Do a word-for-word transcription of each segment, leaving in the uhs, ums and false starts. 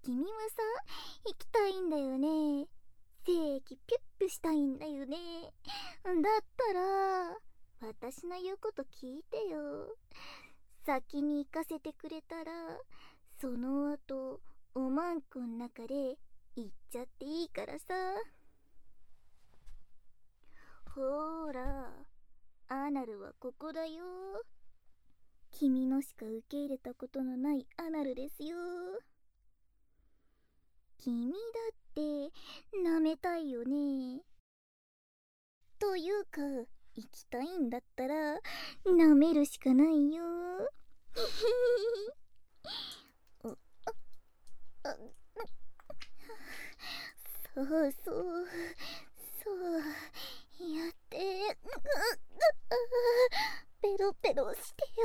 君もさ、行きたいんだよね。精液ピュッピュしたいんだよね。だったら私の言うこと聞いてよ。先に行かせてくれたら、その後おまんこん中で行っちゃっていいからさ。ほーら、アナルはここだよ。君のしか受け入れたことのないアナルですよ。君だって舐めたいよね。というか、行きたいんだったら舐めるしかないよ。そうそうそうやってペロペロしてよ。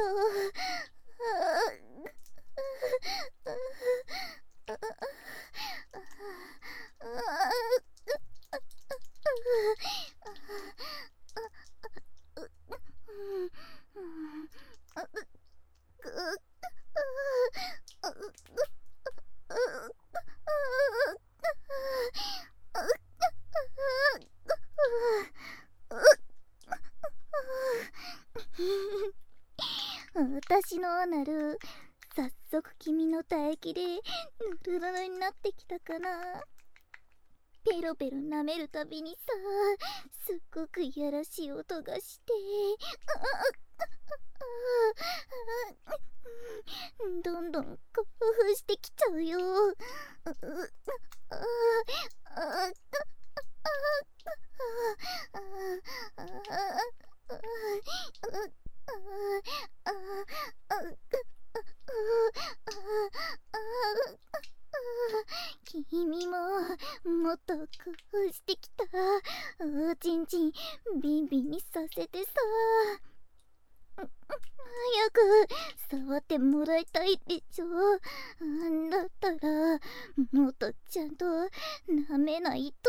私のアナル、早速君の唾液でヌルヌルになってきたかな。ペロペロ舐めるたびにさ、すっごくいやらしい音がして、どんどん興奮してきちゃうよ。君ももっと工夫してきた。おちんちんビンビンにさせてさ、早く触ってもらいたいでしょ。だったらもっとちゃんと舐めないと。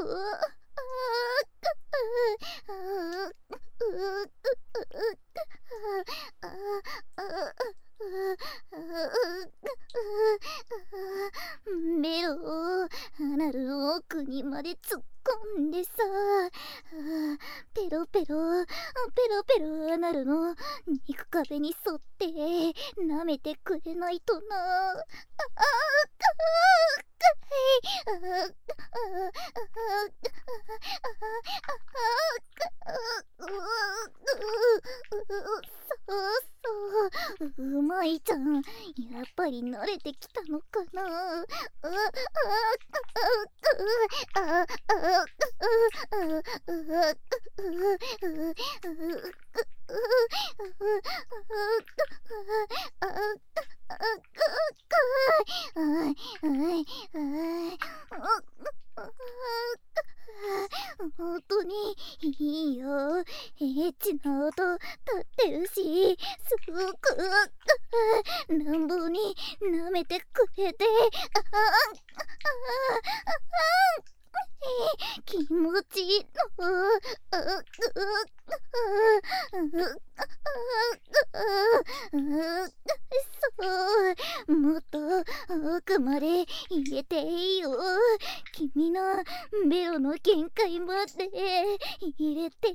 ベロをアナルの奥にまで突っ込んでさ、ペロペロペロペロアナルの肉壁に沿って舐めてくれないとな。そうそう、うまいじゃん。やっぱり慣れてきたのかな。本当にいいよ。エッチな音立ってるし、すごく乱暴に舐めてくれて、気持ちいいの。そう、もっと奥まで入れていいよ。君のベロの限界まで入れて。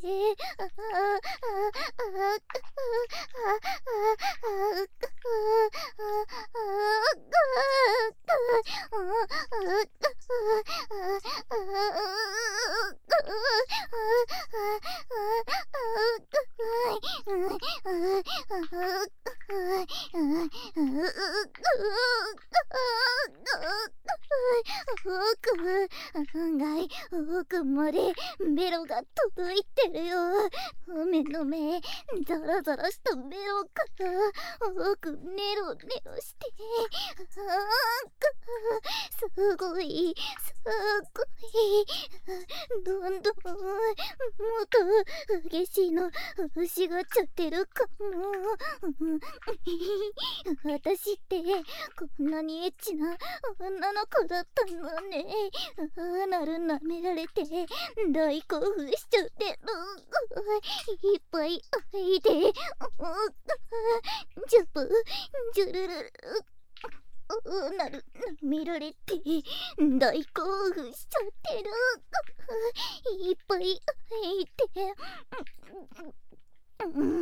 案外奥までベロが届いてるよ。目の目ザラザラしたベロから奥ネロネロして、すごいすごい、どんどんもっと激しいの欲しがっちゃってるかも。私ってこんなにエッチな女の子だったのね。アナル舐められて大興奮しちゃってる。いっぱい吐いて、ジャブジュルルル、 うなる見られて大興奮しちゃってる。いっぱい吐いて、うん、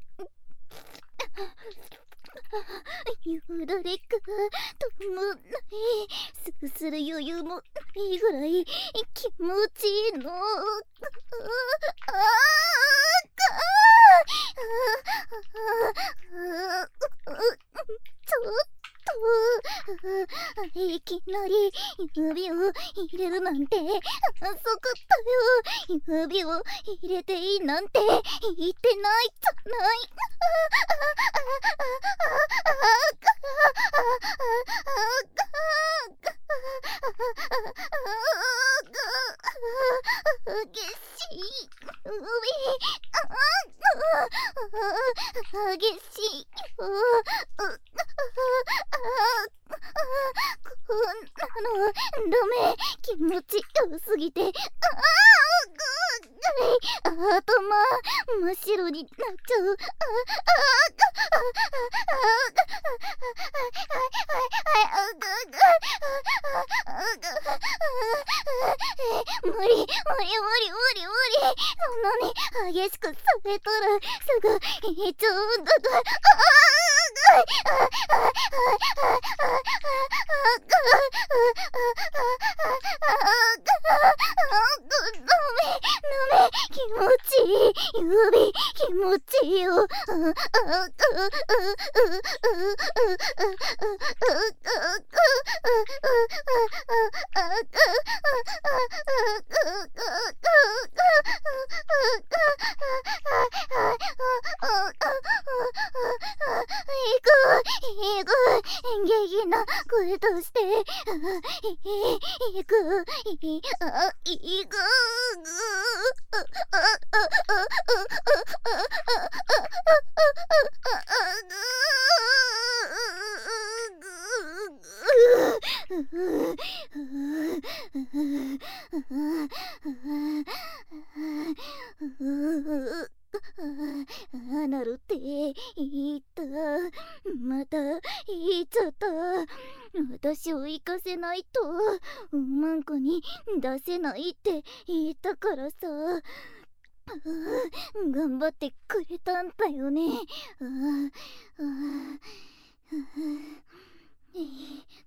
よだれが止まんない。すする余裕もないぐらい気持ちいいの。ああちょっといきなり指を入れるなんて遅かったよ。指を入れていいなんて言ってないじゃない。激しい指、激しい。こんなのダメ。気持ちよすぎて、ああ頭真っ白になっちゃう。無理無理無理無理無理。そんなに激しくされたらすぐ言っちゃうんだから。気持ちいい指、気持ちいいよ。いく元気な声としていくいあいくアナルって言った。また言っちゃった。私を行かせないとウーマンコに出せないって言ったからさ。頑張ってくれたんだよね。